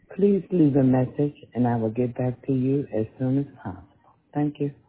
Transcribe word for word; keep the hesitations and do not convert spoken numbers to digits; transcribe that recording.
Please leave a message and I will get back to you as soon as possible. Thank you.